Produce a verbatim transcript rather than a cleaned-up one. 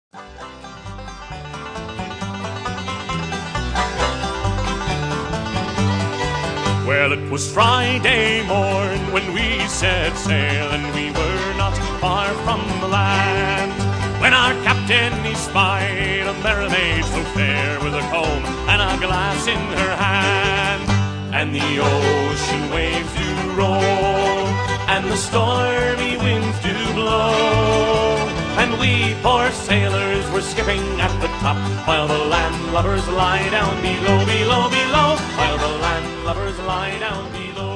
Well, it was Friday morn when we set sail, and we were not far from the land, when our captain he spied a merry maid so fair, with a comb and a glass in her hand. And the ocean waves do roll, and the stormy winds do blow, and we poor sailors were skipping at the top, while the landlubbers lie down below, below, below, while the landlubbers lie down below.